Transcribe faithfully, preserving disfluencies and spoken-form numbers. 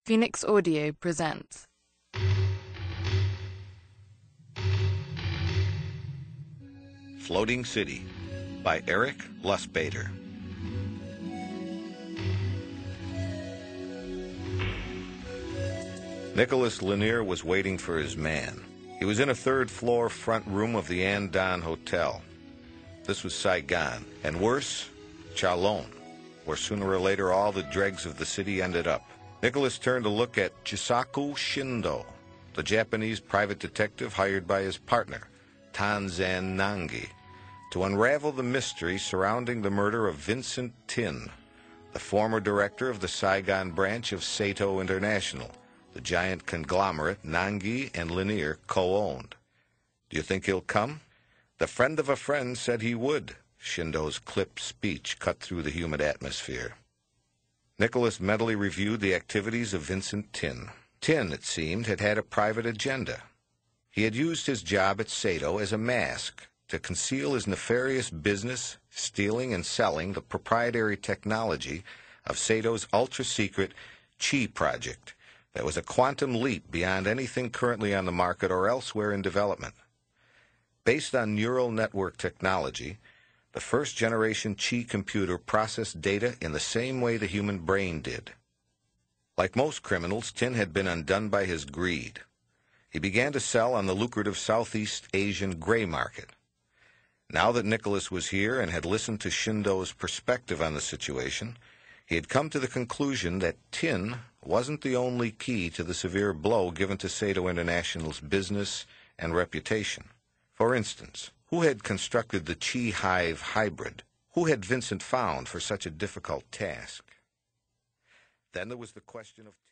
Phoenix Audio presents. Floating City by Eric Lustbader. Nicholas Lanier was waiting for his man. He was in a third-floor front room of the Andon Hotel. This was Saigon, and worse, Chalon, where sooner or later all the dregs of the city ended up. Nicholas turned to look at Chisaku Shindo, the Japanese private detective hired by his partner, Tanzan Nangi, to unravel the mystery surrounding the murder of Vincent Tin, the former director of the Saigon branch of Sato International, the giant conglomerate Nangi and Lanier co-owned. Do you think he'll come? The friend of a friend said he would. Shindo's clipped speech cut through the humid atmosphere. Nicholas mentally reviewed the activities of Vincent Tin. Tin, it seemed, had had a private agenda. He had used his job at Sato as a mask to conceal his nefarious business, stealing and selling the proprietary technology of Sato's ultra-secret Chi project that was a quantum leap beyond anything currently on the market or elsewhere in development. Based on neural network technology, the first-generation Chi computer processed data in the same way the human brain did. Like most criminals, Tin had been undone by his greed. He began to sell on the lucrative Southeast Asian gray market. Now that Nicholas was here and had listened to Shindo's perspective on the situation, he had come to the conclusion that Tin wasn't the only key to the severe blow given to Sato International's business and reputation. For instance, who had constructed the Chi Hive hybrid? Who had Vincent found for such a difficult task? Then there was the question of